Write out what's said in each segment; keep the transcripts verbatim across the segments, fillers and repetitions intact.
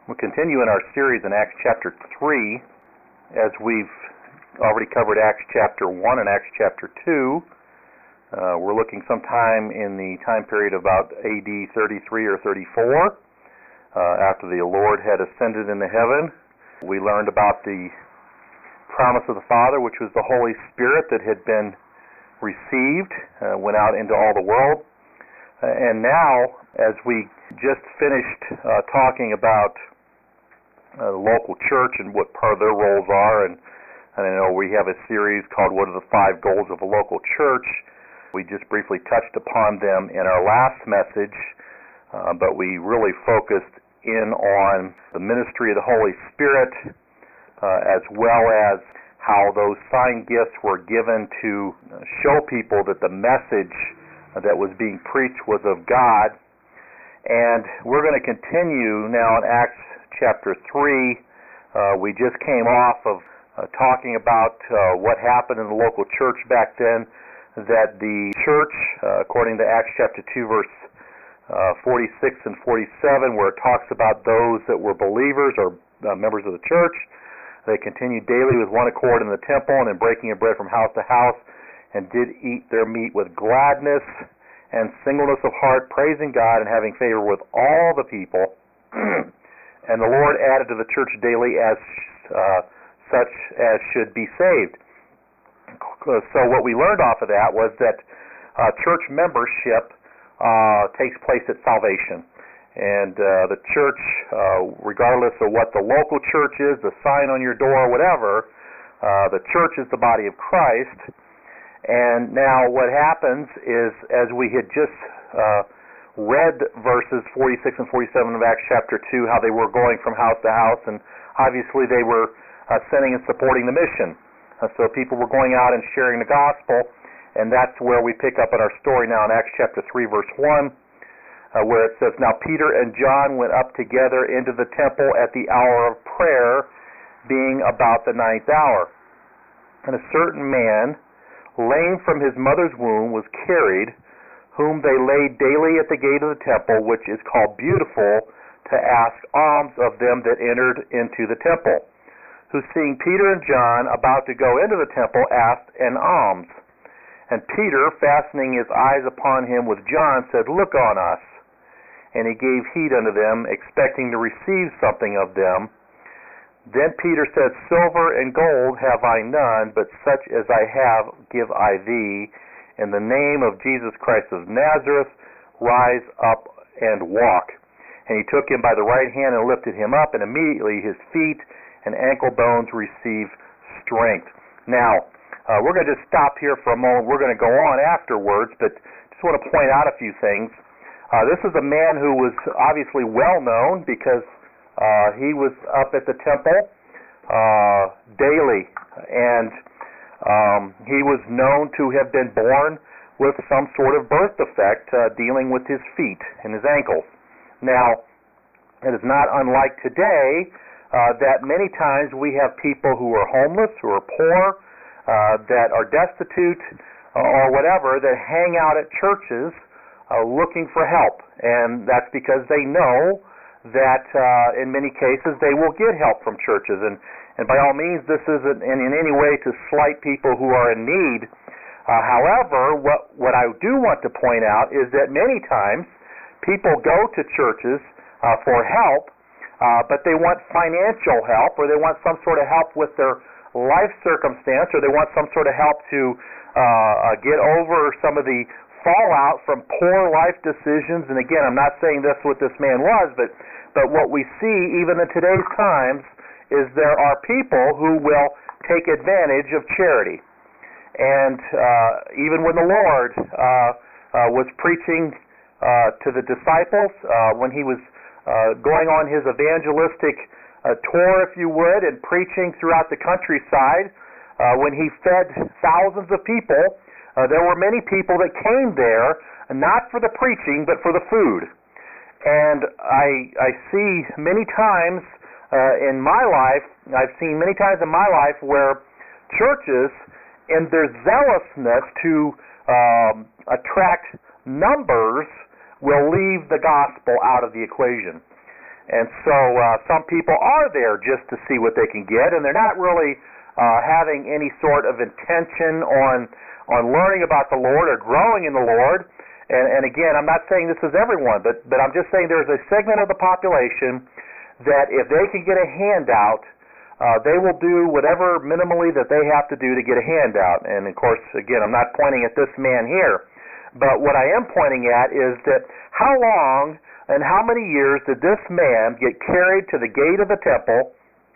We'll continue in our series in Acts chapter three, as we've already covered Acts chapter one and Acts chapter two. Uh, we're looking sometime in the time period of about A D thirty-three or thirty-four, uh, after the Lord had ascended into heaven. We learned about the promise of the Father, which was the Holy Spirit that had been received, uh, went out into all the world. Uh, and now, as we just finished uh, talking about uh, the local church and what part of their roles are, and, and I know we have a series called What are the Five Goals of a Local Church. We just briefly touched upon them in our last message, uh, but we really focused in on the ministry of the Holy Spirit, uh, as well as how those sign gifts were given to show people that the message that was being preached was of God. And we're going to continue now in Acts chapter three. Uh, we just came off of uh, talking about uh, what happened in the local church back then, that the church, uh, according to Acts chapter two, verse uh, forty-six and forty-seven, where it talks about those that were believers or uh, members of the church, they continued daily with one accord in the temple and in breaking of bread from house to house, and did eat their meat with gladness and singleness of heart, praising God and having favor with all the people. And the Lord added to the church daily as uh, such as should be saved. So what we learned off of that was that uh, church membership uh, takes place at salvation. And uh, the church, uh, regardless of what the local church is, the sign on your door, whatever, uh, the church is the body of Christ. And now what happens is, as we had just uh, read verses forty-six and forty-seven of Acts chapter two, how they were going from house to house, and obviously they were uh, sending and supporting the mission. Uh, so people were going out and sharing the gospel, and that's where we pick up in our story now in Acts chapter three, verse one, uh, where it says, Now Peter and John went up together into the temple at the hour of prayer, being about the ninth hour. And a certain man, lame from his mother's womb, was carried, whom they laid daily at the gate of the temple, which is called Beautiful, to ask alms of them that entered into the temple, who, seeing Peter and John about to go into the temple, asked an alms. And Peter, fastening his eyes upon him with John, said, Look on us. And he gave heed unto them, expecting to receive something of them. Then Peter said, Silver and gold have I none, but such as I have give I thee. In the name of Jesus Christ of Nazareth, rise up and walk. And he took him by the right hand and lifted him up, and immediately his feet and ankle bones received strength. Now, uh, we're going to just stop here for a moment. We're going to go on afterwards, but just want to point out a few things. Uh, this is a man who was obviously well known because uh, he was up at the temple uh, daily, and Um, he was known to have been born with some sort of birth defect uh, dealing with his feet and his ankles. Now, it is not unlike today uh, that many times we have people who are homeless, who are poor, uh, that are destitute, uh, or whatever, that hang out at churches uh, looking for help. And that's because they know that uh, in many cases they will get help from churches. And And by all means, this isn't in, in any way to slight people who are in need. Uh, however, what, what I do want to point out is that many times people go to churches uh, for help, uh, but they want financial help, or they want some sort of help with their life circumstance, or they want some sort of help to uh, uh, get over some of the fallout from poor life decisions. And again, I'm not saying that's what this man was, but, but what we see even in today's times is there are people who will take advantage of charity. And uh, even when the Lord uh, uh, was preaching uh, to the disciples, uh, when he was uh, going on his evangelistic uh, tour, if you would, and preaching throughout the countryside, uh, when he fed thousands of people, uh, there were many people that came there, not for the preaching, but for the food. And I, I see many times Uh, in my life, I've seen many times in my life where churches, in their zealousness to um, attract numbers, will leave the gospel out of the equation. And so uh, some people are there just to see what they can get, and they're not really uh, having any sort of intention on on learning about the Lord or growing in the Lord. And, and again, I'm not saying this is everyone, but, but I'm just saying there's a segment of the population that if they can get a handout, uh, they will do whatever minimally that they have to do to get a handout. And, of course, again, I'm not pointing at this man here. But what I am pointing at is that how long and how many years did this man get carried to the gate of the temple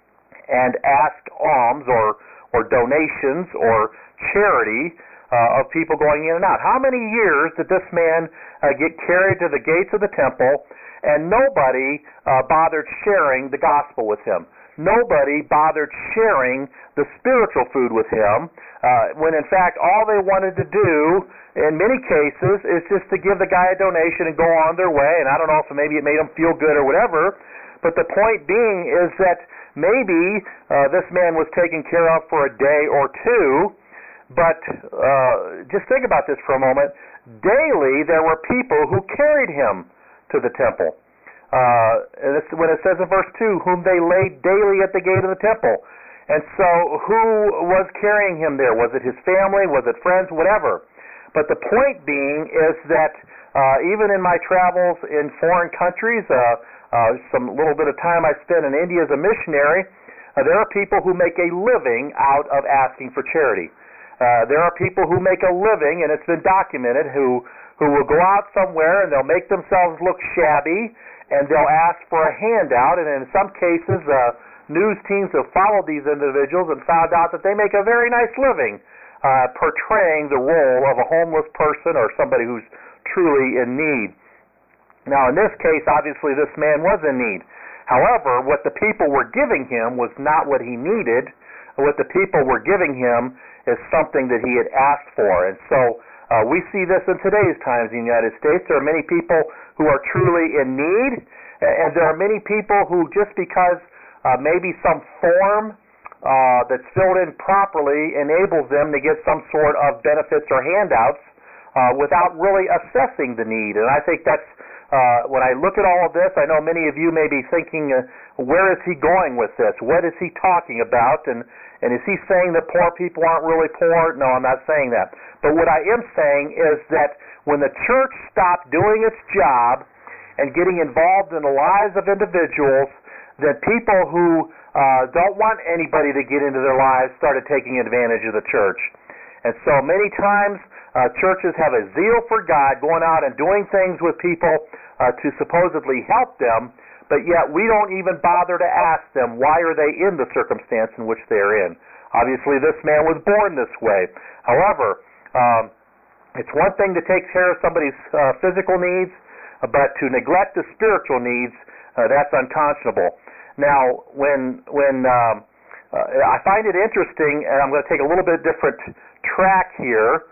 and ask alms or, or donations or charity Uh, of people going in and out? How many years did this man uh, get carried to the gates of the temple and nobody uh, bothered sharing the gospel with him? Nobody bothered sharing the spiritual food with him, uh, when in fact all they wanted to do in many cases is just to give the guy a donation and go on their way. And I don't know if maybe it made them feel good or whatever, but the point being is that maybe uh, this man was taken care of for a day or two. But uh, just think about this for a moment. Daily, there were people who carried him to the temple. Uh, and this, when it says in verse two, whom they laid daily at the gate of the temple. And so who was carrying him there? Was it his family? Was it friends? Whatever. But the point being is that uh, even in my travels in foreign countries, uh, uh, some little bit of time I spent in India as a missionary, uh, there are people who make a living out of asking for charity. Uh, there are people who make a living, and it's been documented, who who will go out somewhere and they'll make themselves look shabby, and they'll ask for a handout. And in some cases, uh, news teams have followed these individuals and found out that they make a very nice living uh, portraying the role of a homeless person or somebody who's truly in need. Now, in this case, obviously, this man was in need. However, what the people were giving him was not what he needed. What the people were giving him is something that he had asked for. And so uh, we see this in today's times in the United States. There are many people who are truly in need, and there are many people who, just because uh, maybe some form uh, that's filled in properly enables them to get some sort of benefits or handouts uh, without really assessing the need. And I think that's Uh, when I look at all of this, I know many of you may be thinking, uh, where is he going with this? What is he talking about? And, and is he saying that poor people aren't really poor? No, I'm not saying that. But what I am saying is that when the church stopped doing its job and getting involved in the lives of individuals, that people who uh, don't want anybody to get into their lives started taking advantage of the church. And so many times, Uh, churches have a zeal for God, going out and doing things with people uh, to supposedly help them, but yet we don't even bother to ask them, why are they in the circumstance in which they're in? Obviously, this man was born this way. However, um, it's one thing to take care of somebody's uh, physical needs, but to neglect the spiritual needs, uh, that's unconscionable. Now, when when um, uh, I find it interesting, and I'm going to take a little bit different track here.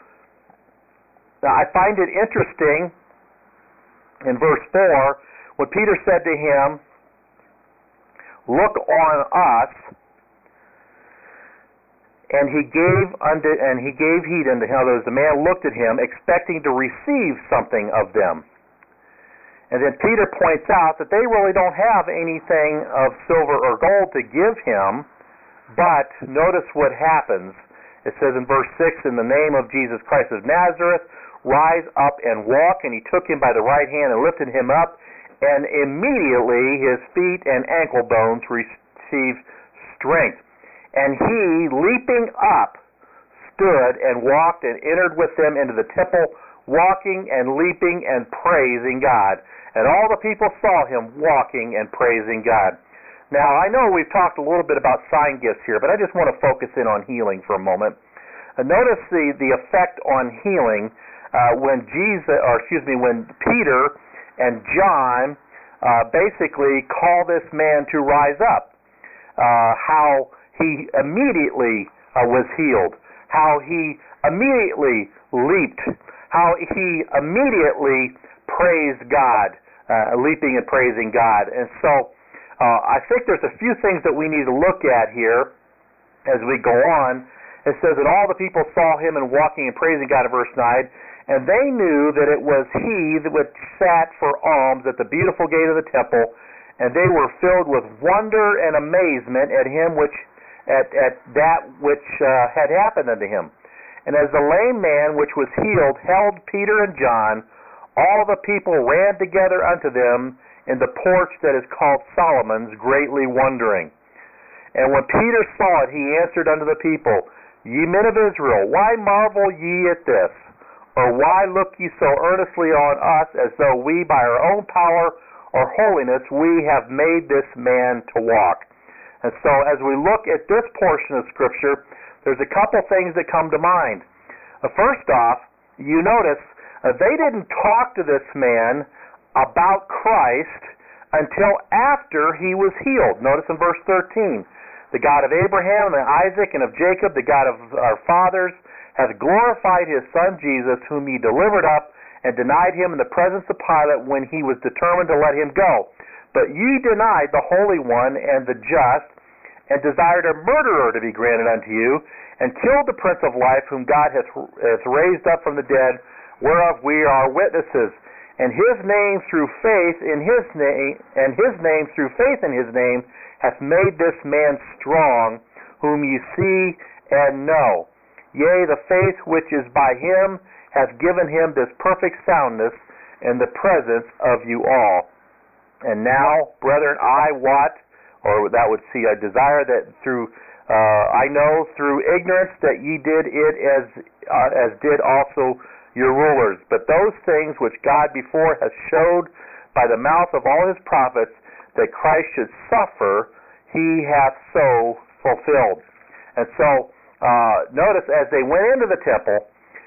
Now, I find it interesting in verse four when Peter said to him, "Look on us," and he gave unto and he gave heed unto him. In other words, the man looked at him, expecting to receive something of them. And then Peter points out that they really don't have anything of silver or gold to give him, but notice what happens. It says in verse six, "In the name of Jesus Christ of Nazareth, rise up and walk." And he took him by the right hand and lifted him up, and immediately his feet and ankle bones received strength. And he, leaping up, stood and walked and entered with them into the temple, walking and leaping and praising God. And all the people saw him walking and praising God. Now, I know we've talked a little bit about sign gifts here, but I just want to focus in on healing for a moment. Uh, notice the, the effect on healing uh, when Jesus, or excuse me, when Peter and John uh, basically call this man to rise up. Uh, how he immediately uh, was healed. How he immediately leaped. How he immediately praised God, uh, leaping and praising God. And so uh, I think there's a few things that we need to look at here as we go on. It says that all the people saw him and walking and praising God in verse nine, and they knew that it was he that sat for alms at the beautiful gate of the temple, and they were filled with wonder and amazement at him which at, at that which uh, had happened unto him. And as the lame man which was healed held Peter and John, all the people ran together unto them in the porch that is called Solomon's, greatly wondering. And when Peter saw it, he answered unto the people, Ye men of Israel, why marvel ye at this? Or why look ye so earnestly on us, as though we by our own power or holiness we have made this man to walk? And so as we look at this portion of Scripture, there's a couple things that come to mind. Uh, first off, you notice uh, they didn't talk to this man about Christ until after he was healed. Notice in verse thirteen, the God of Abraham and Isaac and of Jacob, the God of our fathers, hath glorified his Son Jesus, whom he delivered up and denied him in the presence of Pilate when he was determined to let him go. But ye denied the Holy One and the just, and desired a murderer to be granted unto you, and killed the Prince of Life, whom God hath, hath raised up from the dead, whereof we are witnesses. And his name through faith in his name, and his name through faith in his name, hath made this man strong, whom ye see and know. Yea, the faith which is by him hath given him this perfect soundness in the presence of you all. And now, brethren, I wot, or that would see, I desire that through, uh, I know through ignorance that ye did it as uh, as did also your rulers. But those things which God before hath showed by the mouth of all his prophets, that Christ should suffer, he hath so fulfilled. And so, uh, notice as they went into the temple,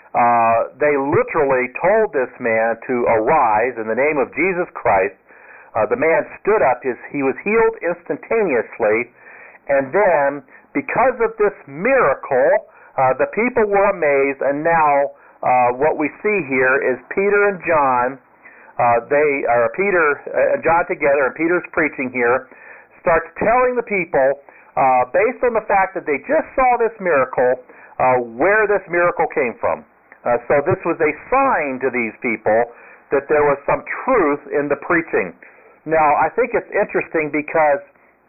uh, they literally told this man to arise in the name of Jesus Christ. Uh, the man stood up, his, he was healed instantaneously, and then, because of this miracle, uh, the people were amazed, and now uh, what we see here is Peter and John, uh, they are Peter and John together, and Peter's preaching here, starts telling the people, uh, based on the fact that they just saw this miracle, uh, where this miracle came from. Uh, so this was a sign to these people that there was some truth in the preaching. Now, I think it's interesting because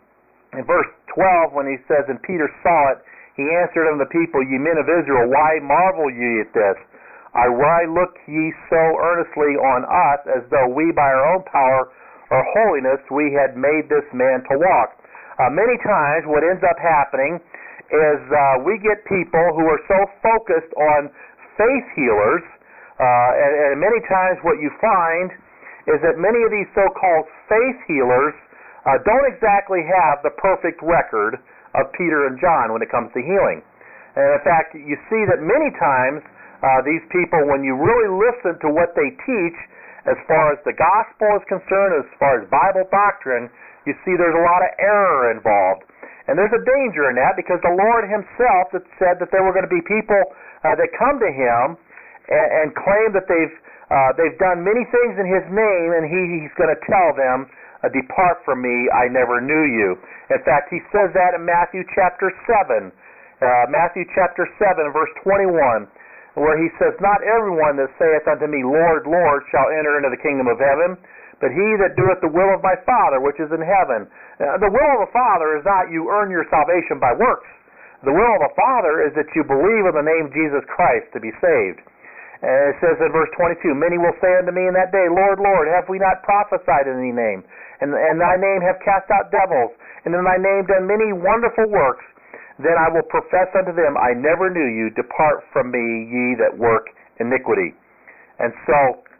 in verse twelve, when he says, And Peter saw it, he answered unto the people, Ye men of Israel, why marvel ye at this? I, why look ye so earnestly on us, as though we by our own power or holiness we had made this man to walk? Uh, many times what ends up happening is uh, we get people who are so focused on faith healers, uh, and, and many times what you find is that many of these so-called faith healers uh, don't exactly have the perfect record of Peter and John when it comes to healing. And in fact, you see that many times uh, these people, when you really listen to what they teach as far as the gospel is concerned, as far as Bible doctrine, you see there's a lot of error involved. And there's a danger in that, because the Lord himself had said that there were going to be people uh, that come to him and, and claim that they've Uh, they've done many things in his name, and he, he's going to tell them, uh, Depart from me, I never knew you. In fact, he says that in Matthew chapter seven. Uh, Matthew chapter seven, verse twenty-one, where he says, Not everyone that saith unto me, Lord, Lord, shall enter into the kingdom of heaven, but he that doeth the will of my Father which is in heaven. Uh, the will of the Father is not you earn your salvation by works. The will of the Father is that you believe in the name of Jesus Christ to be saved. And it says in verse twenty-two, Many will say unto me in that day, Lord, Lord, have we not prophesied in thy name? And, and thy name have cast out devils, and in thy name done many wonderful works. Then I will profess unto them, I never knew you. Depart from me, ye that work iniquity. And so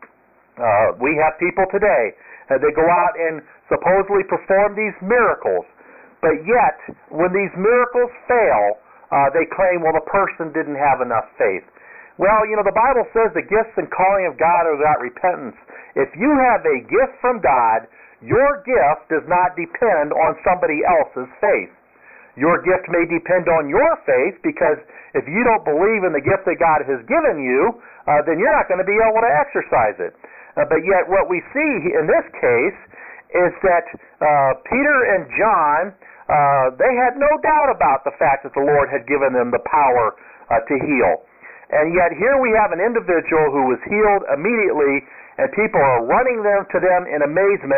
uh, we have people today, uh, they go out and supposedly perform these miracles, but yet when these miracles fail, uh, they claim, well, the person didn't have enough faith. Well, you know, the Bible says the gifts and calling of God are without repentance. If you have a gift from God, your gift does not depend on somebody else's faith. Your gift may depend on your faith, because if you don't believe in the gift that God has given you, uh, then you're not going to be able to exercise it. Uh, but yet what we see in this case is that uh, Peter and John, uh, they had no doubt about the fact that the Lord had given them the power uh, to heal. And yet here we have an individual who was healed immediately, and people are running them to them in amazement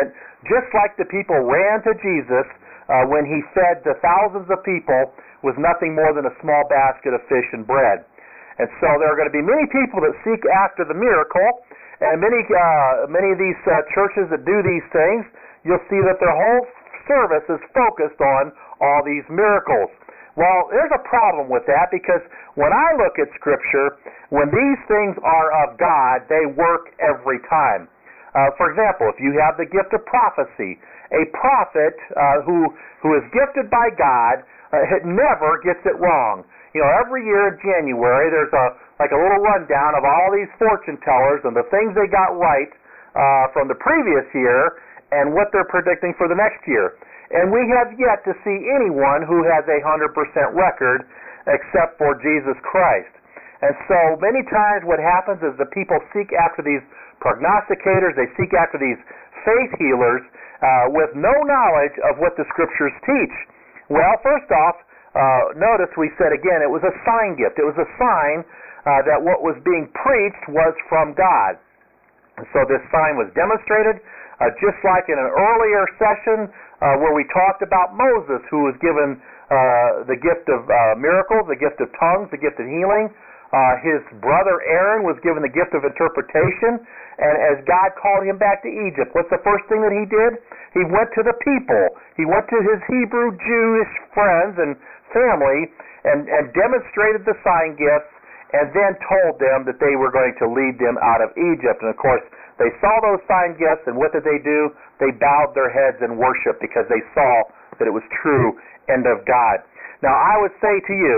just like the people ran to Jesus uh, when he fed the thousands of people with nothing more than a small basket of fish and bread. And so there are going to be many people that seek after the miracle, and many uh, many of these uh, churches that do these things, you'll see that their whole service is focused on all these miracles. Well, there's a problem with that, because when I look at Scripture, when these things are of God, they work every time. Uh, for example, if you have the gift of prophecy, a prophet uh, who who is gifted by God, uh, it never gets it wrong. You know, every year in January, there's a like a little rundown of all these fortune tellers and the things they got right uh, from the previous year and what they're predicting for the next year. And we have yet to see anyone who has a one hundred percent record except for Jesus Christ. And so many times what happens is the people seek after these prognosticators, they seek after these faith healers uh, with no knowledge of what the Scriptures teach. Well, first off, uh, notice we said again it was a sign gift. It was a sign uh, that what was being preached was from God. And so this sign was demonstrated, uh, just like in an earlier session uh, where we talked about Moses, who was given uh, the gift of uh, miracles, the gift of tongues, the gift of healing. Uh, his brother Aaron was given the gift of interpretation, and as God called him back to Egypt, what's the first thing that he did? He went to the people. He went to his Hebrew Jewish friends and family and, and demonstrated the sign gifts, and then told them that they were going to lead them out of Egypt. And of course, they saw those sign gifts, and what did they do? They bowed their heads in worship because they saw that it was true and of God. Now, I would say to you,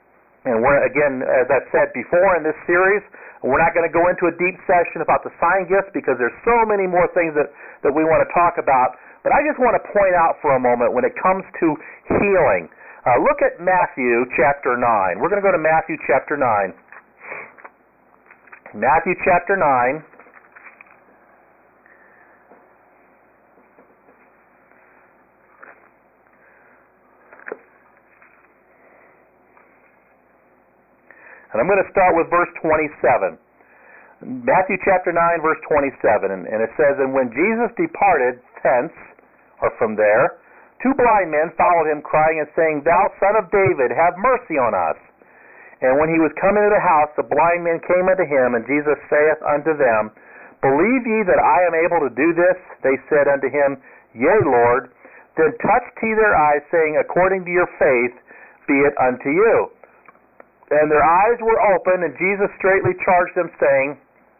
and we're, again, as I've said before in this series, we're not going to go into a deep session about the sign gifts because there's so many more things that, that we want to talk about. But I just want to point out for a moment when it comes to healing. Uh, look at Matthew chapter nine. We're going to go to Matthew chapter nine. Matthew chapter nine. And I'm going to start with verse twenty-seven. Matthew chapter nine, verse twenty-seven. And, and it says, "And when Jesus departed thence," or from there, "two blind men followed him, crying and saying, Thou Son of David, have mercy on us. And when he was come into the house, the blind men came unto him, and Jesus saith unto them, Believe ye that I am able to do this? They said unto him, Yea, Lord. Then touched he their eyes, saying, According to your faith be it unto you. And their eyes were opened, and Jesus straightly charged them, saying,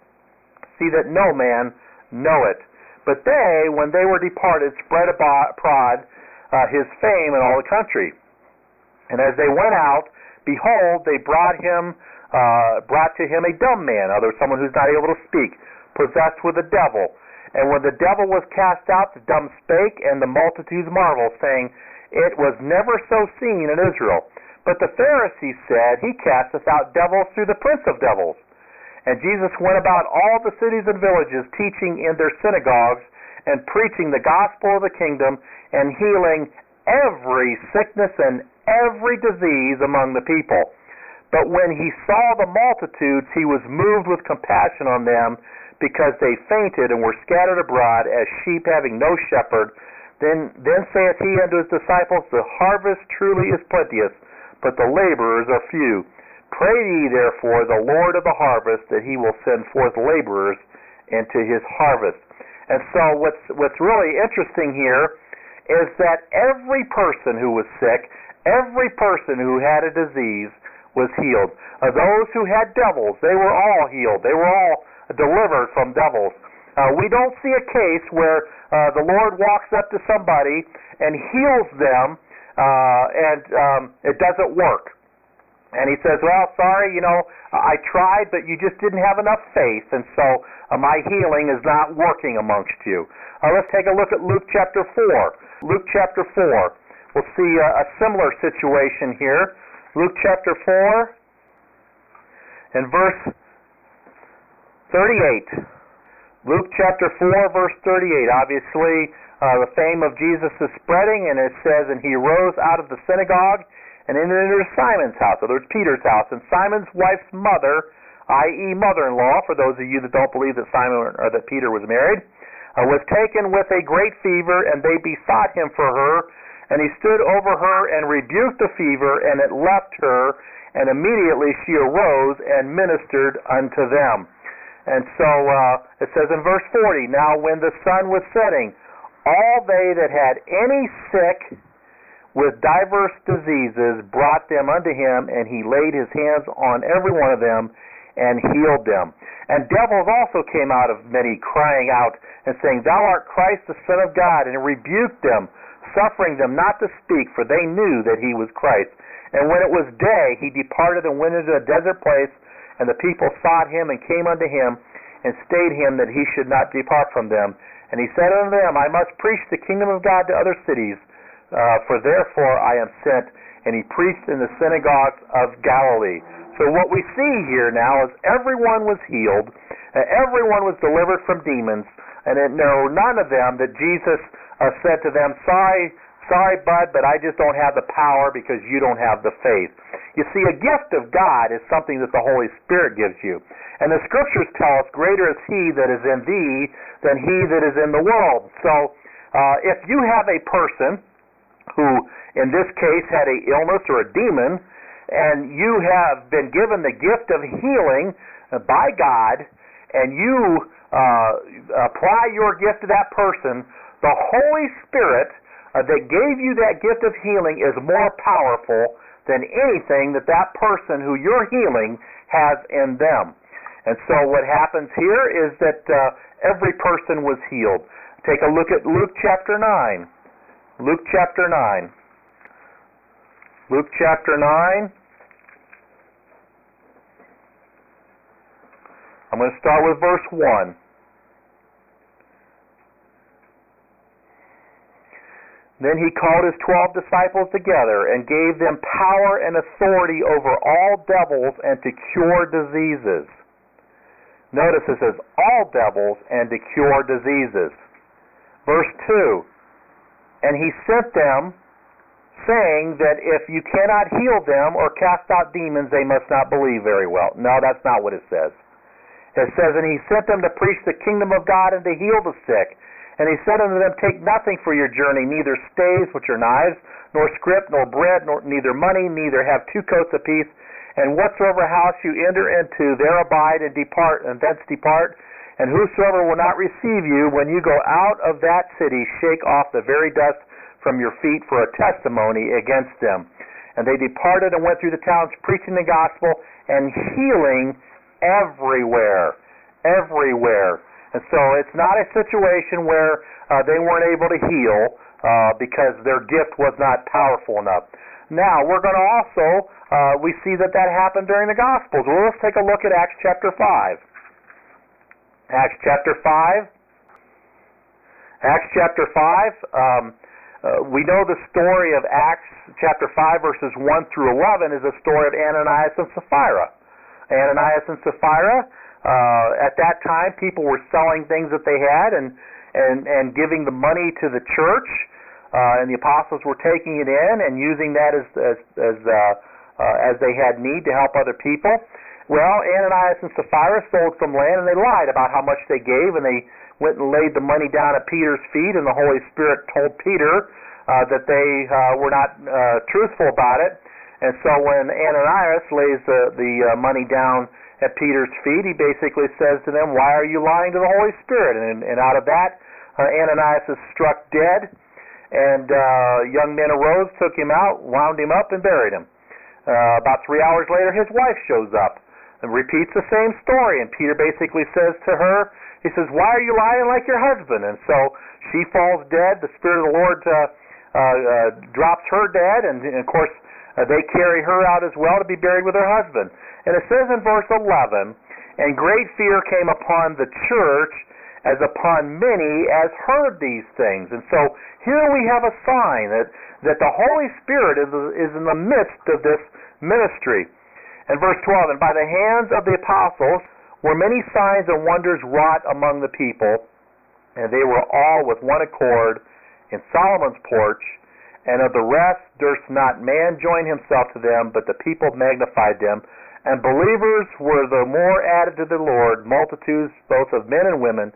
See that no man know it. But they, when they were departed, spread abroad uh, his fame in all the country. And as they went out, behold, they brought him, uh, brought to him a dumb man, other someone who's not able to speak, possessed with a devil. And when the devil was cast out, the dumb spake, and the multitudes marveled, saying, It was never so seen in Israel. But the Pharisees said, He casteth out devils through the prince of devils. And Jesus went about all the cities and villages, teaching in their synagogues, and preaching the gospel of the kingdom, and healing every sickness and every disease among the people. But when he saw the multitudes, he was moved with compassion on them, because they fainted and were scattered abroad as sheep having no shepherd. Then, then saith he unto his disciples, The harvest truly is plenteous, but the laborers are few. Pray ye therefore the Lord of the harvest that he will send forth laborers into his harvest. And so what's what's really interesting here is that every person who was sick, every person who had a disease was healed. Uh, those who had devils, they were all healed. They were all delivered from devils. Uh, we don't see a case where uh, the Lord walks up to somebody and heals them, uh, and um, it doesn't work. And he says, well, sorry, you know, I tried, but you just didn't have enough faith, and so uh, my healing is not working amongst you. Uh, let's take a look at Luke chapter four. Luke chapter four. We'll see a, a similar situation here. Luke chapter four and verse thirty-eight. Luke chapter four, verse thirty-eight. Obviously, uh, the fame of Jesus is spreading, and it says, And he arose out of the synagogue, and entered into Simon's house, or there's Peter's house, and Simon's wife's mother, that is mother-in-law, for those of you that don't believe that Simon or that Peter was married, uh, was taken with a great fever, and they besought him for her. And he stood over her and rebuked the fever, and it left her, and immediately she arose and ministered unto them. And so uh, it says in verse forty, Now when the sun was setting, all they that had any sick with divers diseases brought them unto him, and he laid his hands on every one of them and healed them. And devils also came out of many, crying out and saying, Thou art Christ the Son of God, and he rebuked them, suffering them not to speak, for they knew that he was Christ. And when it was day, he departed and went into a desert place, and the people sought him and came unto him, and stayed him that he should not depart from them. And he said unto them, I must preach the kingdom of God to other cities, uh, for therefore I am sent. And he preached in the synagogues of Galilee. So what we see here now is everyone was healed, uh, everyone was delivered from demons, and it, no, none of them that Jesus uh, said to them, sorry, sorry, bud, but I just don't have the power because you don't have the faith. You see, a gift of God is something that the Holy Spirit gives you. And the Scriptures tell us, greater is he that is in thee than he that is in the world. So uh, if you have a person who, in this case, had an illness or a demon, and you have been given the gift of healing by God, and you uh, apply your gift to that person, the Holy Spirit uh, that gave you that gift of healing is more powerful than anything that that person who you're healing has in them. And so what happens here is that uh, every person was healed. Take a look at Luke chapter nine. Luke chapter nine. Luke chapter nine. I'm going to start with verse one. Then he called his twelve disciples together and gave them power and authority over all devils and to cure diseases. Notice it says all devils and to cure diseases. Verse two, and he sent them, saying that if you cannot heal them or cast out demons, they must not believe very well. No, that's not what it says. It says, and he sent them to preach the kingdom of God and to heal the sick. And he said unto them, Take nothing for your journey, neither staves, which are knives, nor scrip, nor bread, nor neither money, neither have two coats apiece. And whatsoever house you enter into, there abide and depart, and thence depart. And whosoever will not receive you, when you go out of that city, shake off the very dust from your feet for a testimony against them. And they departed and went through the towns, preaching the gospel and healing everywhere, everywhere. And so it's not a situation where uh, they weren't able to heal uh, because their gift was not powerful enough. Now, we're going to also, uh, we see that that happened during the Gospels. Well, let's take a look at Acts chapter five. Acts chapter five. Acts chapter five. Um, uh, we know the story of Acts chapter five, verses one through eleven is a story of Ananias and Sapphira. Ananias and Sapphira, uh, at that time, people were selling things that they had and, and, and giving the money to the church. Uh, and the apostles were taking it in and using that as as as, uh, uh, as they had need to help other people. Well, Ananias and Sapphira sold some land, and they lied about how much they gave, and they went and laid the money down at Peter's feet, and the Holy Spirit told Peter uh, that they uh, were not uh, truthful about it. And so when Ananias lays the, the uh, money down at Peter's feet, he basically says to them, why are you lying to the Holy Spirit? And, and out of that, uh, Ananias is struck dead. And uh, young men arose, took him out, wound him up, and buried him. Uh, about three hours later, his wife shows up and repeats the same story. And Peter basically says to her, he says, why are you lying like your husband? And so she falls dead. The Spirit of the Lord uh, uh, uh, drops her dead. And, and of course, uh, they carry her out as well to be buried with her husband. And it says in verse eleven, and great fear came upon the church, as upon many as heard these things. And so here we have a sign that, that the Holy Spirit is, is in the midst of this ministry. And verse twelve, and by the hands of the apostles were many signs and wonders wrought among the people, and they were all with one accord in Solomon's porch, and of the rest durst not man join himself to them, but the people magnified them. And believers were the more added to the Lord, multitudes both of men and women,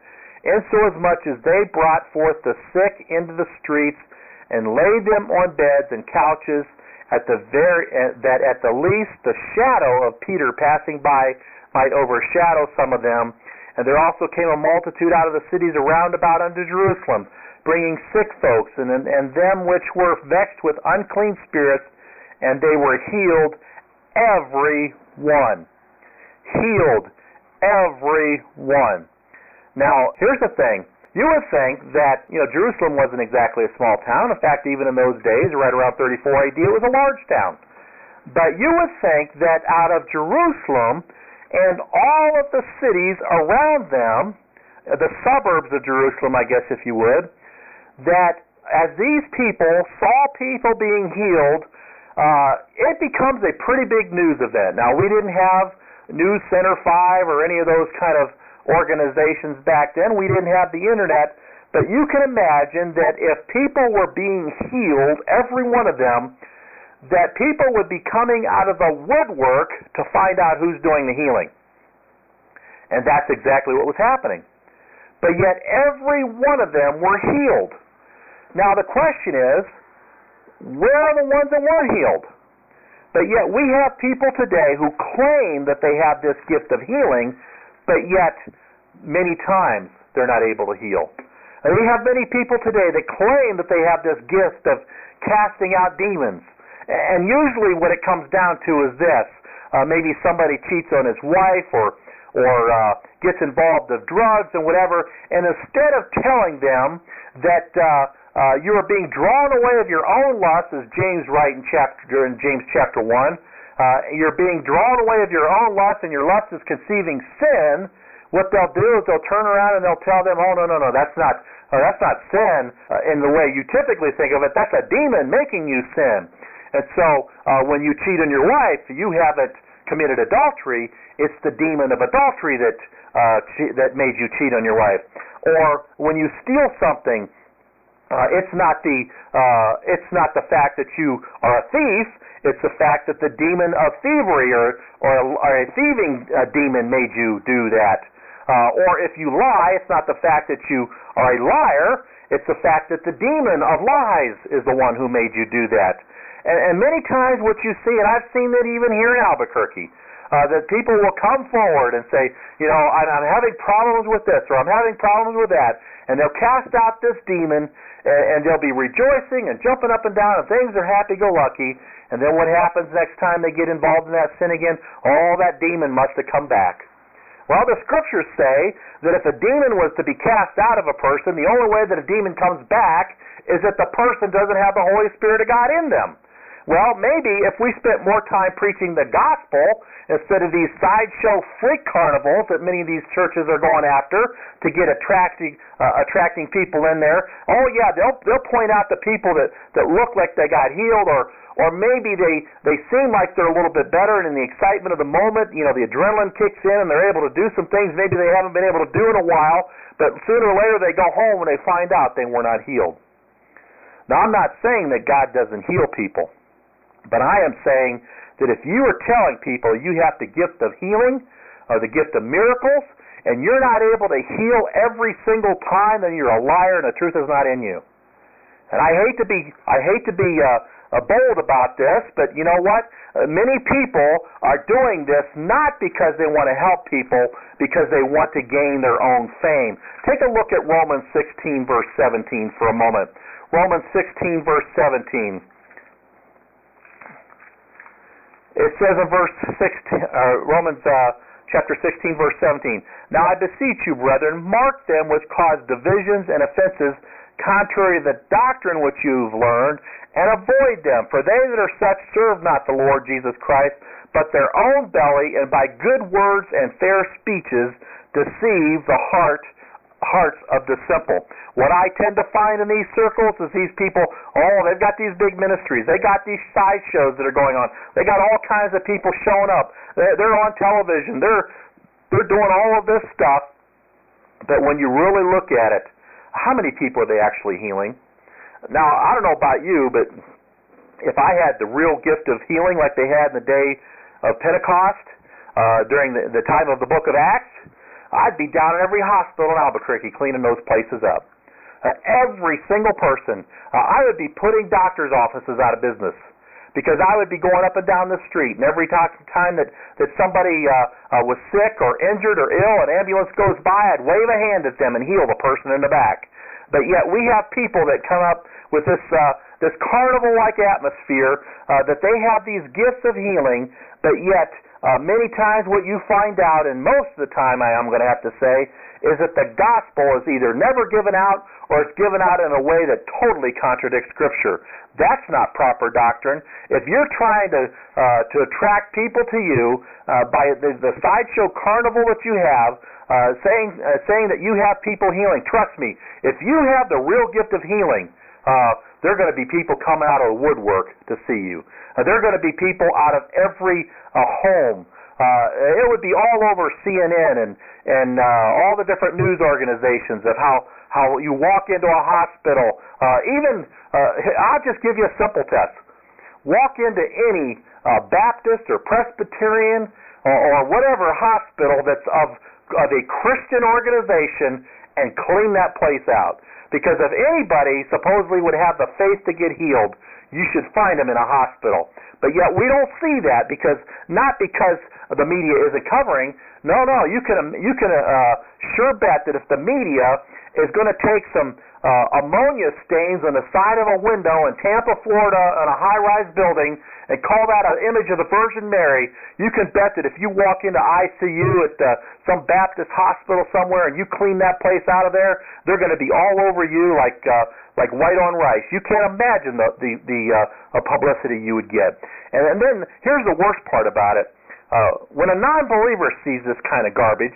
insomuch as they brought forth the sick into the streets and laid them on beds and couches, at the very uh, that at the least the shadow of Peter passing by might overshadow some of them. And there also came a multitude out of the cities around about unto Jerusalem, bringing sick folks, and, and, and them which were vexed with unclean spirits, and they were healed, every one. Healed, every one. Now, here's the thing. You would think that, you know, Jerusalem wasn't exactly a small town. In fact, even in those days, right around thirty-four A D, it was a large town. But you would think that out of Jerusalem and all of the cities around them, the suburbs of Jerusalem, I guess, if you would, that as these people saw people being healed, uh, it becomes a pretty big news event. Now, we didn't have News Center five or any of those kind of organizations back then. We didn't have the internet, but you can imagine that if people were being healed, every one of them, that people would be coming out of the woodwork to find out who's doing the healing. And that's exactly what was happening. But yet every one of them were healed. Now the question is, where are the ones that weren't healed? But yet we have people today who claim that they have this gift of healing, but yet many times they're not able to heal. And we have many people today that claim that they have this gift of casting out demons. And usually what it comes down to is this. Uh, maybe somebody cheats on his wife or or uh, gets involved with drugs and whatever, and instead of telling them that uh, uh, you are being drawn away of your own lust, as James writes in, chapter, in James chapter one, uh, you're being drawn away of your own lust, and your lust is conceiving sin, what they'll do is they'll turn around and they'll tell them, oh, no, no, no, that's not, uh, that's not sin uh, in the way you typically think of it. That's a demon making you sin. And so uh, when you cheat on your wife, you haven't committed adultery. It's the demon of adultery that uh, che- that made you cheat on your wife. Or when you steal something, uh, it's not the uh, it's not the fact that you are a thief. It's the fact that the demon of thievery or or, or a thieving uh, demon made you do that. Uh, or if you lie, it's not the fact that you are a liar. It's the fact that the demon of lies is the one who made you do that. And, and many times what you see, and I've seen that even here in Albuquerque, uh, that people will come forward and say, you know, I'm, I'm having problems with this, or I'm having problems with that, and they'll cast out this demon, and, and they'll be rejoicing and jumping up and down, and things are happy-go-lucky, and then what happens next time they get involved in that sin again? Oh, that demon must have come back. Well, the scriptures say that if a demon was to be cast out of a person, the only way that a demon comes back is that the person doesn't have the Holy Spirit of God in them. Well, maybe if we spent more time preaching the gospel instead of these sideshow freak carnivals that many of these churches are going after to get attracting uh, attracting people in there. Oh yeah, they'll they'll point out the people that, that look like they got healed, or or maybe they they seem like they're a little bit better, and in the excitement of the moment, you know, the adrenaline kicks in and they're able to do some things maybe they haven't been able to do in a while, but sooner or later they go home and they find out they were not healed. Now, I'm not saying that God doesn't heal people. But I am saying that if you are telling people you have the gift of healing or the gift of miracles, and you're not able to heal every single time, then you're a liar and the truth is not in you. And I hate to be I hate to be uh, bold about this, but you know what? Uh, many people are doing this not because they want to help people, because they want to gain their own fame. Take a look at Romans sixteen, verse seventeen for a moment. Romans sixteen, verse seventeen. It says in verse sixteen, uh, Romans uh, chapter sixteen, verse seventeen, now I beseech you, brethren, mark them which cause divisions and offenses contrary to the doctrine which you've learned, and avoid them. For they that are such serve not the Lord Jesus Christ, but their own belly, and by good words and fair speeches deceive the heart hearts of the simple. What I tend to find in these circles is these people, oh, they've got these big ministries. They got these side shows that are going on. They got all kinds of people showing up. They're, they're on television. They're they're doing all of this stuff. But when you really look at it, how many people are they actually healing? Now, I don't know about you, but if I had the real gift of healing like they had in the day of Pentecost, uh, during the, the time of the book of Acts, I'd be down in every hospital in Albuquerque cleaning those places up. Uh, every single person. Uh, I would be putting doctors' offices out of business because I would be going up and down the street, and every time that, that somebody uh, uh, was sick or injured or ill, an ambulance goes by, I'd wave a hand at them and heal the person in the back. But yet we have people that come up with this uh, this carnival-like atmosphere, uh, that they have these gifts of healing, but yet uh, many times what you find out, and most of the time I am going to have to say, is that the gospel is either never given out or it's given out in a way that totally contradicts Scripture. That's not proper doctrine. If you're trying to uh, to attract people to you uh, by the, the sideshow carnival that you have, uh, saying uh, saying that you have people healing, trust me, if you have the real gift of healing, uh, there are going to be people coming out of the woodwork to see you. Uh, there are going to be people out of every uh, home. Uh, it would be all over C N N and and uh, all the different news organizations of how how you walk into a hospital. Uh, even uh, I'll just give you a simple test. Walk into any uh, Baptist or Presbyterian or, or whatever hospital that's of of a Christian organization and clean that place out. Because if anybody supposedly would have the faith to get healed, you should find them in a hospital. But yet we don't see that because not because the media isn't covering. No, no, you can you can uh, sure bet that if the media is going to take some uh, ammonia stains on the side of a window in Tampa, Florida, on a high-rise building, and call that an image of the Virgin Mary, you can bet that if you walk into I C U at uh, some Baptist hospital somewhere and you clean that place out of there, they're going to be all over you like uh, like white on rice. You can't imagine the the, the uh, publicity you would get. And, and then here's the worst part about it. Uh, when a non-believer sees this kind of garbage,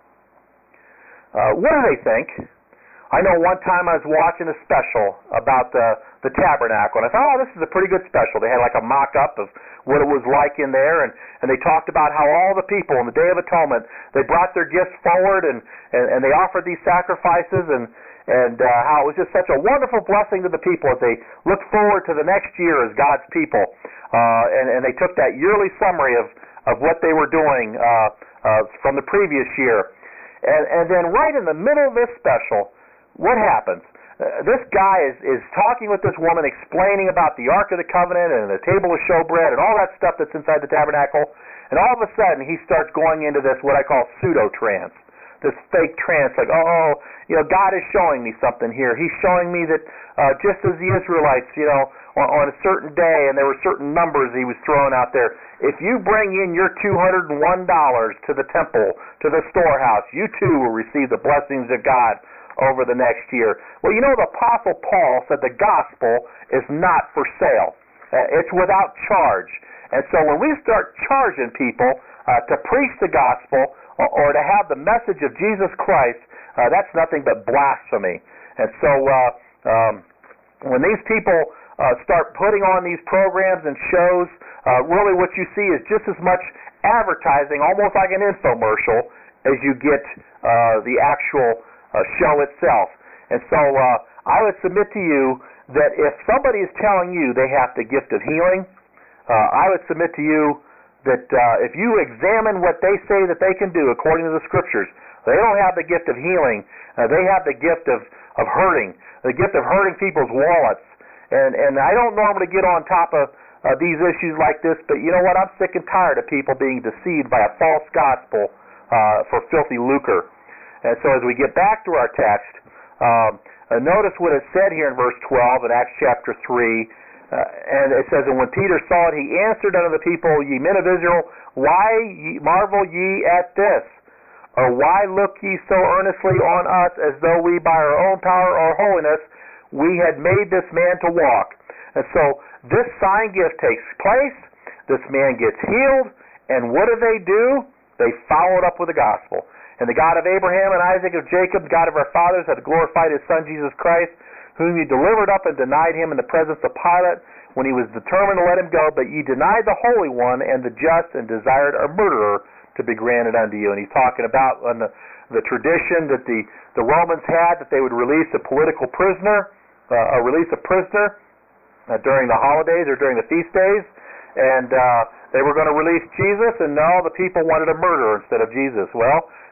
uh, what do they think? I know one time I was watching a special about the, the tabernacle, and I thought, oh, this is a pretty good special. They had like a mock-up of what it was like in there, and, and they talked about how all the people on the Day of Atonement, they brought their gifts forward, and, and, and they offered these sacrifices, and, and uh, how it was just such a wonderful blessing to the people as they looked forward to the next year as God's people. Uh, and, and they took that yearly summary of, of what they were doing uh, uh, from the previous year. And, and then right in the middle of this special, what happens? Uh, this guy is, is talking with this woman, explaining about the Ark of the Covenant and the table of showbread and all that stuff that's inside the tabernacle, and all of a sudden he starts going into this what I call pseudo-trance, this fake trance, like, oh, you know, God is showing me something here. He's showing me that uh, just as the Israelites, you know, on, on a certain day, and there were certain numbers he was throwing out there, if you bring in your two hundred one dollars to the temple, to the storehouse, you too will receive the blessings of God over the next year. Well, you know, the Apostle Paul said the gospel is not for sale. Uh, it's without charge. And so when we start charging people uh, to preach the gospel or, or to have the message of Jesus Christ, uh, that's nothing but blasphemy. And so uh, um, when these people uh, start putting on these programs and shows, uh, really what you see is just as much advertising, almost like an infomercial, as you get uh, the actual Uh, show itself. And so uh, I would submit to you that if somebody is telling you they have the gift of healing, uh, I would submit to you that uh, if you examine what they say that they can do according to the Scriptures, they don't have the gift of healing. Uh, they have the gift of, of hurting, the gift of hurting people's wallets. And, and I don't normally get on top of uh, these issues like this, but you know what? I'm sick and tired of people being deceived by a false gospel uh, for filthy lucre. And so as we get back to our text, um, uh, notice what it said here in verse twelve in Acts chapter three. Uh, and it says, and when Peter saw it, he answered unto the people, ye men of Israel, why ye, marvel ye at this? Or why look ye so earnestly on us, as though we by our own power or holiness we had made this man to walk? And so this sign gift takes place, this man gets healed, and what do they do? They follow it up with the gospel. And the God of Abraham and Isaac and Jacob, God of our fathers, hath glorified his Son Jesus Christ, whom ye delivered up and denied him in the presence of Pilate, when he was determined to let him go. But ye denied the Holy One and the just, and desired a murderer to be granted unto you. And he's talking about on the, the tradition that the, the Romans had, that they would release a political prisoner, uh, a release a prisoner uh, during the holidays or during the feast days. And uh, they were going to release Jesus, and no, the people wanted a murderer instead of Jesus. Well,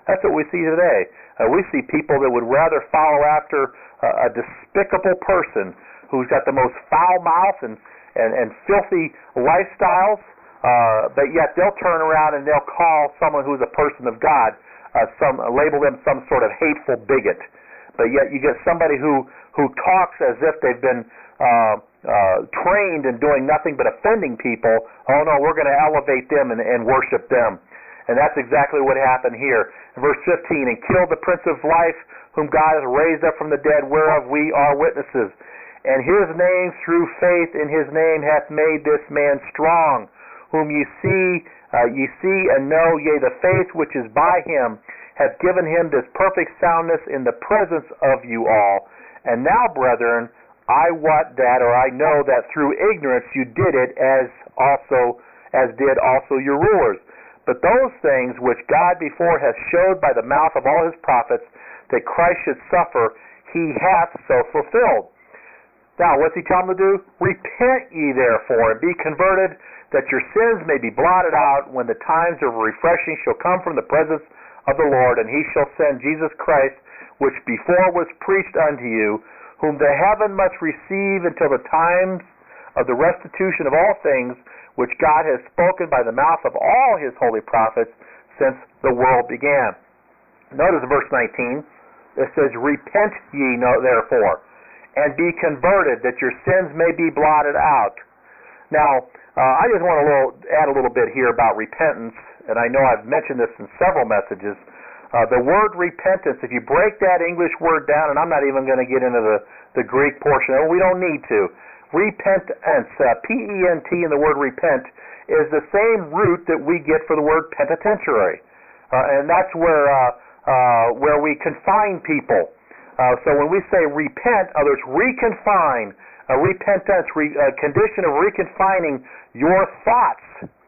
That's what we see today. Uh, we see people that would rather follow after uh, a despicable person who's got the most foul mouth and, and, and filthy lifestyles, uh, but yet they'll turn around and they'll call someone who's a person of God, uh, some label them some sort of hateful bigot. But yet you get somebody who, who talks as if they've been uh, uh, trained in doing nothing but offending people. Oh no, we're going to elevate them and, and worship them. And that's exactly what happened here. In verse fifteen, and killed the Prince of Life, whom God has raised up from the dead, whereof we are witnesses. And his name, through faith in his name, hath made this man strong, whom ye see, uh, ye see and know, yea, the faith which is by him hath given him this perfect soundness in the presence of you all. And now, brethren, I wot that, or I know that through ignorance you did it, as also as did also your rulers. But those things which God before hath showed by the mouth of all his prophets, that Christ should suffer, he hath so fulfilled. Now, what's he telling them to do? Repent ye therefore, and be converted, that your sins may be blotted out, when the times of refreshing shall come from the presence of the Lord, and he shall send Jesus Christ, which before was preached unto you, whom the heaven must receive until the times of the restitution of all things, which God has spoken by the mouth of all his holy prophets since the world began. Notice verse nineteen. It says, repent ye no, therefore, and be converted, that your sins may be blotted out. Now, uh, I just want to little, add a little bit here about repentance, and I know I've mentioned this in several messages. Uh, the word repentance, if you break that English word down, and I'm not even going to get into the, the Greek portion, we don't need to. Repentance, uh, P E N T in the word repent, is the same root that we get for the word penitentiary. Uh, and that's where, uh, uh, where we confine people. Uh, so when we say repent, others reconfine, a repentance, re, a condition of reconfining your thoughts,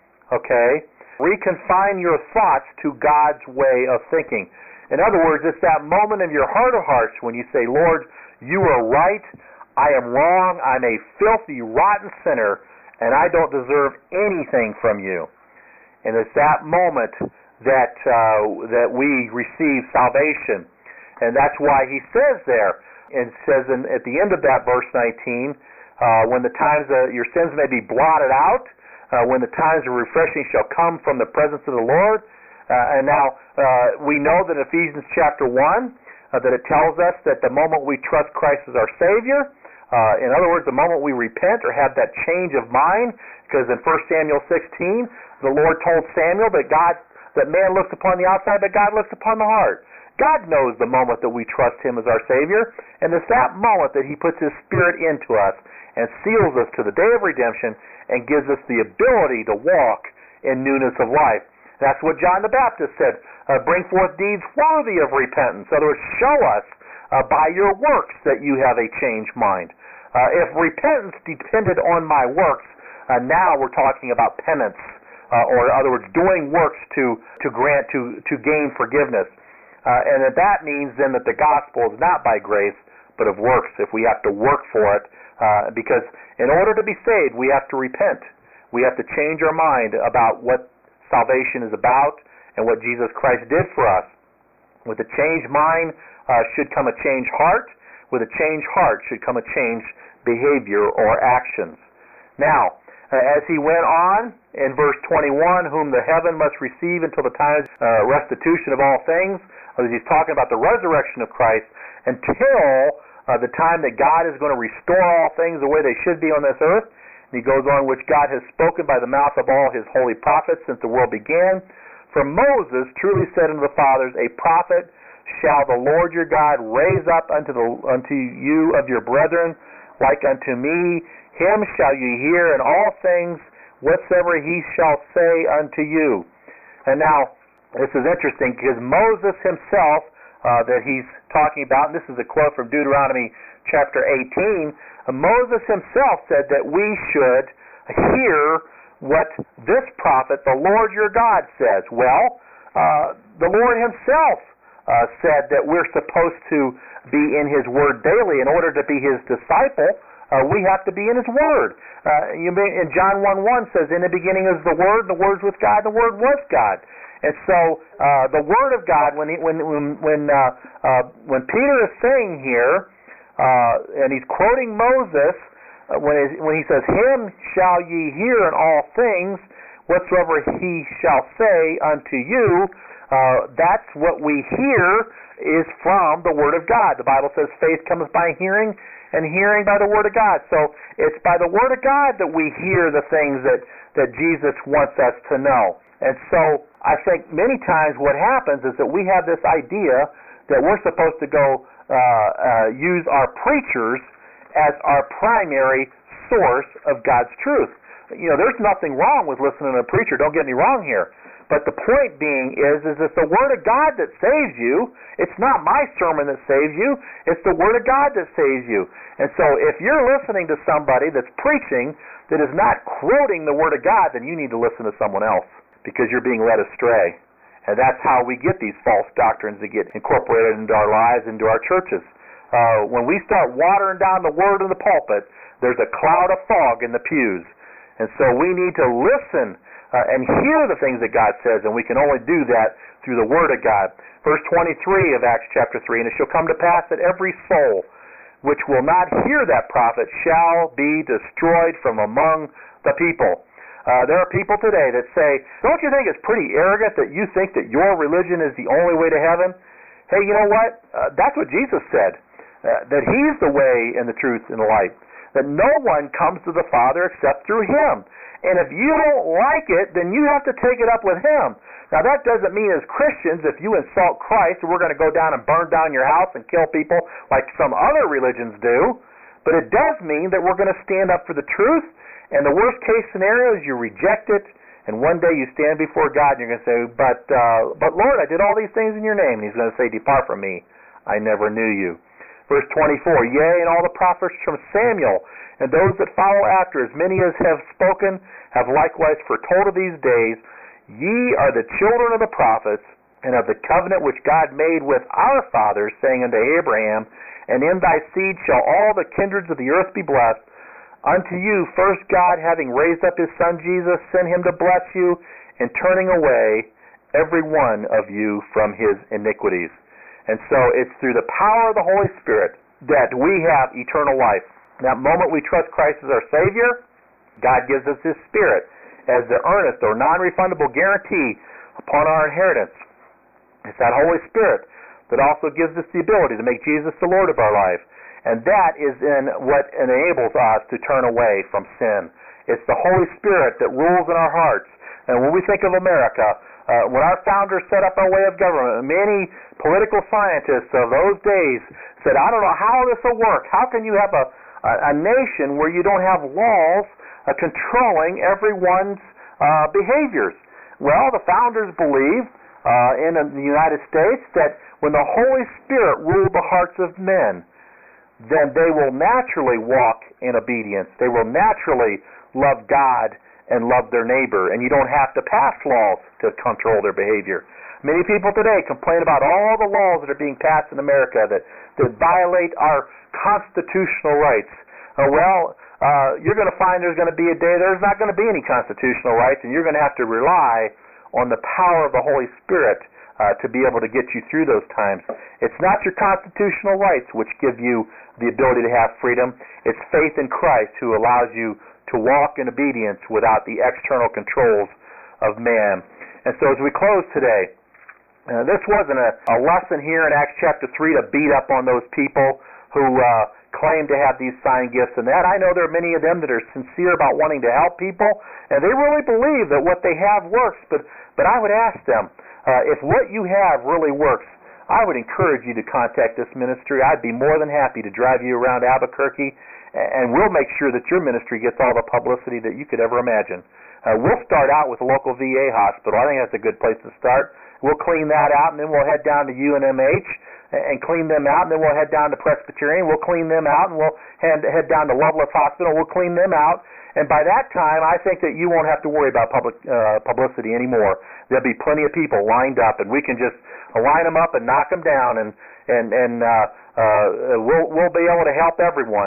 okay? Reconfine your thoughts to God's way of thinking. In other words, it's that moment of your heart of hearts when you say, Lord, you are right, I am wrong, I'm a filthy, rotten sinner, and I don't deserve anything from you. And it's that moment that uh, that we receive salvation. And that's why he says there, and says in, at the end of that verse nineteen, uh, when the times uh, your sins may be blotted out, uh, when the times of refreshing shall come from the presence of the Lord. Uh, and now uh, we know that Ephesians chapter one, uh, that it tells us that the moment we trust Christ as our Savior, uh, in other words, the moment we repent or have that change of mind, because in First Samuel sixteen, the Lord told Samuel that God, that man looks upon the outside, but God looks upon the heart. God knows the moment that we trust him as our Savior, and it's that moment that he puts his Spirit into us and seals us to the day of redemption and gives us the ability to walk in newness of life. That's what John the Baptist said, uh, bring forth deeds worthy of repentance. In other words, show us uh, by your works that you have a changed mind. Uh, if repentance depended on my works, uh, now we're talking about penance, uh, or in other words, doing works to, to grant, to, to gain forgiveness. Uh, and that, that means then that the gospel is not by grace, but of works, if we have to work for it. Uh, because in order to be saved, we have to repent. We have to change our mind about what salvation is about and what Jesus Christ did for us. With a changed mind uh, should come a changed heart. With a changed heart should come a changed behavior or actions. Now, uh, as he went on in verse twenty-one, whom the heaven must receive until the time of uh, restitution of all things, as he's talking about the resurrection of Christ, until uh, the time that God is going to restore all things the way they should be on this earth. And he goes on, which God has spoken by the mouth of all his holy prophets since the world began. For Moses truly said unto the fathers, a prophet shall the Lord your God raise up unto, the, unto you of your brethren, like unto me. Him shall ye hear in all things whatsoever he shall say unto you. And now, this is interesting because Moses himself, uh, that he's talking about, and this is a quote from Deuteronomy chapter eighteen, uh, Moses himself said that we should hear what this prophet, the Lord your God, says. Well, uh, the Lord himself uh, said that we're supposed to be in his word daily in order to be his disciple. Uh, we have to be in His Word. Uh, you may, and John one one says, in the beginning is the Word, and the Word's with God, and the Word was God. And so uh, the Word of God, when he, when when when, uh, uh, when Peter is saying here, uh, and he's quoting Moses, uh, when, it, when he says, him shall ye hear in all things, whatsoever he shall say unto you, uh, that's what we hear is from the Word of God. The Bible says faith cometh by hearing, and hearing by the Word of God. So it's by the Word of God that we hear the things that, that Jesus wants us to know. And so I think many times what happens is that we have this idea that we're supposed to go uh, uh, use our preachers as our primary source of God's truth. You know, there's nothing wrong with listening to a preacher. Don't get me wrong here. But the point being is, is it's the Word of God that saves you. It's not my sermon that saves you. It's the Word of God that saves you. And so if you're listening to somebody that's preaching that is not quoting the Word of God, then you need to listen to someone else, because you're being led astray. And that's how we get these false doctrines that get incorporated into our lives, into our churches. Uh, when we start watering down the Word in the pulpit, there's a cloud of fog in the pews. And so we need to listen uh, and hear the things that God says, and we can only do that through the Word of God. Verse twenty-three of Acts chapter three, and it shall come to pass that every soul which will not hear that prophet shall be destroyed from among the people. Uh, there are people today that say, don't you think it's pretty arrogant that you think that your religion is the only way to heaven? Hey, you know what? Uh, that's what Jesus said, uh, that He's the way and the truth and the light, that no one comes to the Father except through Him. And if you don't like it, then you have to take it up with Him. Now, that doesn't mean as Christians, if you insult Christ, we're going to go down and burn down your house and kill people like some other religions do. But it does mean that we're going to stand up for the truth. And the worst case scenario is you reject it, and one day you stand before God and you're going to say, but, uh, but Lord, I did all these things in your name. And He's going to say, depart from me. I never knew you. Verse twenty-four, yea, and all the prophets from Samuel, and those that follow after, as many as have spoken, have likewise foretold of these days. Ye are the children of the prophets, and of the covenant which God made with our fathers, saying unto Abraham, and in thy seed shall all the kindreds of the earth be blessed. Unto you first God, having raised up His Son Jesus, sent Him to bless you, in turning away every one of you from his iniquities. And so it's through the power of the Holy Spirit that we have eternal life. That moment we trust Christ as our Savior, God gives us His Spirit as the earnest or non-refundable guarantee upon our inheritance. It's that Holy Spirit that also gives us the ability to make Jesus the Lord of our life. And that is in what enables us to turn away from sin. It's the Holy Spirit that rules in our hearts. And when we think of America, uh, when our founders set up our way of government, many political scientists of those days said, I don't know how this will work. How can you have a, a, a nation where you don't have laws uh, controlling everyone's uh, behaviors? Well, the founders believed uh, in the United States that when the Holy Spirit ruled the hearts of men, then they will naturally walk in obedience. They will naturally love God and love their neighbor, and you don't have to pass laws to control their behavior. Many people today complain about all the laws that are being passed in America that, that violate our constitutional rights. Uh, well, uh, you're going to find there's going to be a day there's not going to be any constitutional rights, and you're going to have to rely on the power of the Holy Spirit uh, to be able to get you through those times. It's not your constitutional rights which give you the ability to have freedom. It's faith in Christ who allows you to walk in obedience without the external controls of man. And so as we close today, uh, this wasn't a, a lesson here in Acts chapter three to beat up on those people who uh, claim to have these sign gifts and that. I know there are many of them that are sincere about wanting to help people, and they really believe that what they have works, but, but I would ask them, uh, if what you have really works, I would encourage you to contact this ministry. I'd be more than happy to drive you around Albuquerque, and we'll make sure that your ministry gets all the publicity that you could ever imagine. Uh, we'll start out with a local V A hospital. I think that's a good place to start. We'll clean that out, and then we'll head down to U N M H and clean them out, and then we'll head down to Presbyterian. We'll clean them out, and we'll head, head down to Loveless Hospital. We'll clean them out. And by that time, I think that you won't have to worry about public uh, publicity anymore. There'll be plenty of people lined up, and we can just line them up and knock them down, and and and uh, uh, we'll we'll be able to help everyone.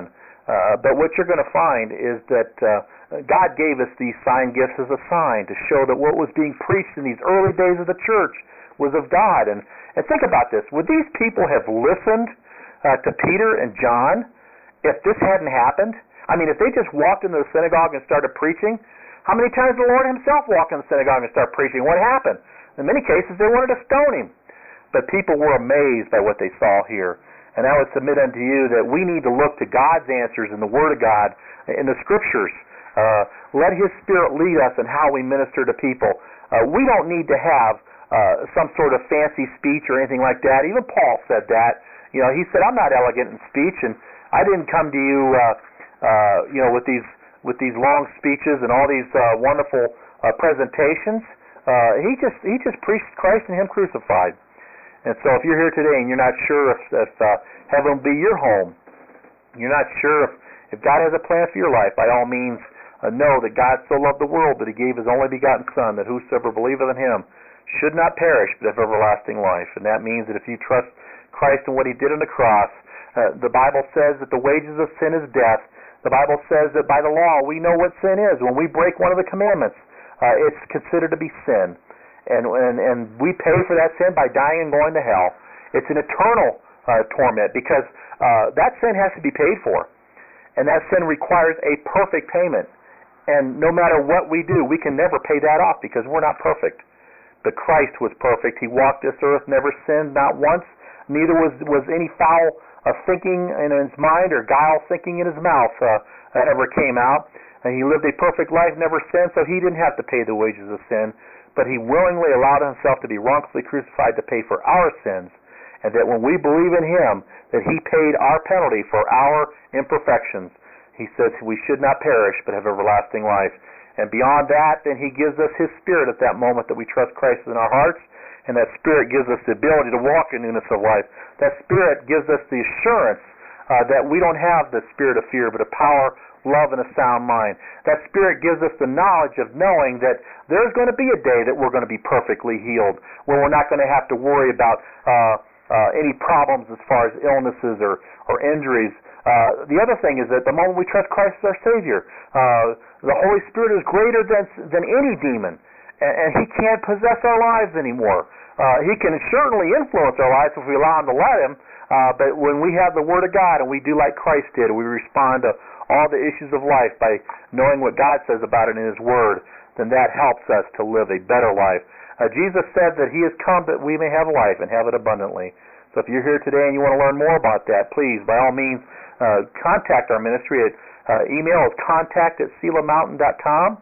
Uh, but what you're going to find is that uh, God gave us these sign gifts as a sign to show that what was being preached in these early days of the church was of God. And, and think about this. Would these people have listened uh, to Peter and John if this hadn't happened? I mean, if they just walked into the synagogue and started preaching, how many times did the Lord himself walk in the synagogue and start preaching? What happened? In many cases, they wanted to stone him. But people were amazed by what they saw here. And I would submit unto you that we need to look to God's answers in the Word of God, in the Scriptures. Uh, let His Spirit lead us in how we minister to people. Uh, we don't need to have uh, some sort of fancy speech or anything like that. Even Paul said that. You know, he said, I'm not elegant in speech, and I didn't come to you, uh, uh, you know, with these with these long speeches and all these uh, wonderful uh, presentations. Uh, he just he just preached Christ and Him crucified. And so if you're here today and you're not sure if, if uh, heaven will be your home, you're not sure if, if God has a plan for your life, by all means uh, know that God so loved the world that He gave His only begotten Son, that whosoever believeth in Him should not perish but have everlasting life. And that means that if you trust Christ and what He did on the cross, uh, the Bible says that the wages of sin is death. The Bible says that by the law we know what sin is. When we break one of the commandments, uh, it's considered to be sin. And, and and we pay for that sin by dying and going to hell. It's an eternal uh, torment because uh, that sin has to be paid for. And that sin requires a perfect payment. And no matter what we do, we can never pay that off because we're not perfect. But Christ was perfect. He walked this earth, never sinned, not once. Neither was, was any foul uh, thinking in his mind or guile thinking in his mouth uh, uh, ever came out. And he lived a perfect life, never sinned, so he didn't have to pay the wages of sin. But he willingly allowed himself to be wrongfully crucified to pay for our sins, and that when we believe in Him, that He paid our penalty for our imperfections. He says we should not perish, but have everlasting life. And beyond that, then He gives us His Spirit at that moment that we trust Christ in our hearts, and that Spirit gives us the ability to walk in newness of life. That Spirit gives us the assurance uh, that we don't have the spirit of fear, but a power, love, and a sound mind. That Spirit gives us the knowledge of knowing that there's going to be a day that we're going to be perfectly healed, where we're not going to have to worry about uh, uh, any problems as far as illnesses or, or injuries. Uh, the other thing is that the moment we trust Christ as our Savior, uh, the Holy Spirit is greater than, than any demon, and, and He can't possess our lives anymore. Uh, he can certainly influence our lives if we allow Him to let Him, uh, but when we have the Word of God and we do like Christ did, we respond to all the issues of life by knowing what God says about it in His Word, then that helps us to live a better life. Uh, Jesus said that He has come that we may have life and have it abundantly. So if you're here today and you want to learn more about that, please, by all means, uh, contact our ministry. At, uh, email is contact at selah mountain dot com,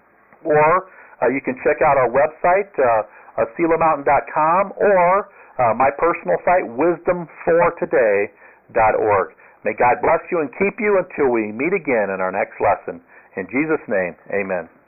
or uh, you can check out our website, uh, uh, selah mountain dot com, or uh, my personal site, wisdom for today dot org. May God bless you and keep you until we meet again in our next lesson. In Jesus' name, amen.